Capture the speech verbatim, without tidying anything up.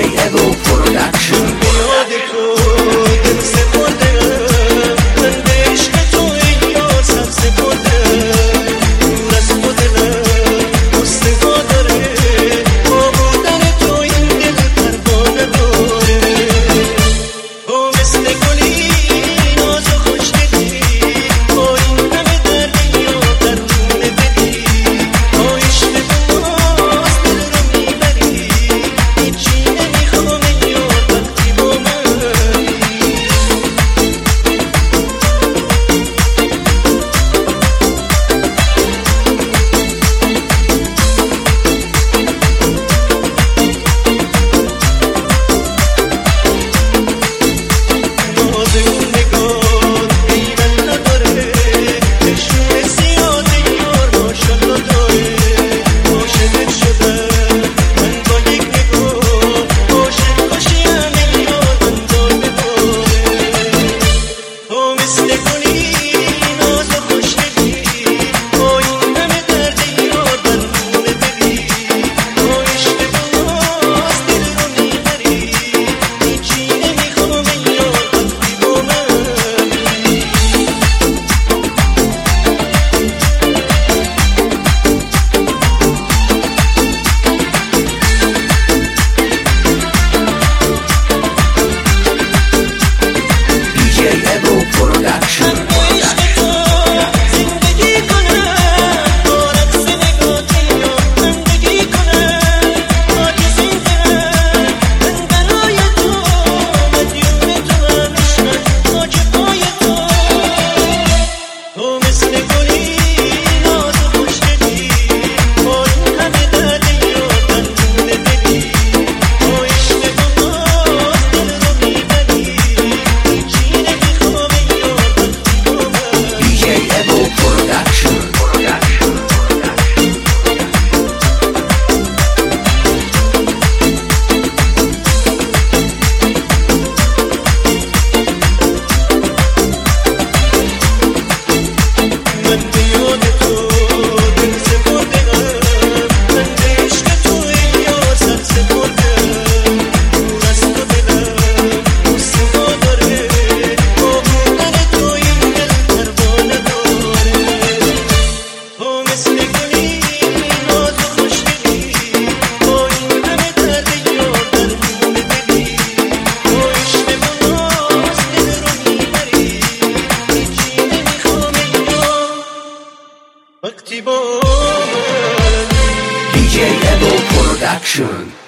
Evo Production. یاد تو دل سپرده من به عشق تو ای یار سر سپرده دور از تو دلم مستقا داره با بودن تو این دل پروانه داره تو مثل گلی ناز و خوشگلی با این همه دردی یا درون دلی با عشق تو باز دل رو میبری هیچی نمیخوام ای یار وقتی با منی باز اون نگاه ایمن نداره نشون زیاد یار ماشالله داره عاشقت شدم من با یک نگاه عاشق کشیم ای یار من دار بباره تو مثل گلی ناز و خوشگلی با این همه درد یار درون دلی با عشق تو باز دل رو میبری هیچی نمیخوام ای یار وقتی با منی دی جی Evo Production. من عشق تو زندگی کنم با رقص نگاه زندگی کنم خاک زندم من برای تو مدیون تو هم عشقم خاک پای تو تو مثل گلی ناز و خوشگلی با این همه درد یار درون دلی با عشق تو باز دل رو میبری هیچی نمیخوام ای یار وقتی با منی دی جی Evo Production. من به یاد تو دل سپردم من به عشق تو ای یار سر سپردم دور از تو دلم مستقا داره با بودن تو این دل پروانه داره تو مثل گلی ناز و خوشگلی با این همه درد یار درون دلی با عشق تو باز دل رو میبری هیچی نمیخوام ای یار وقتی با منی دی جی Evo Production.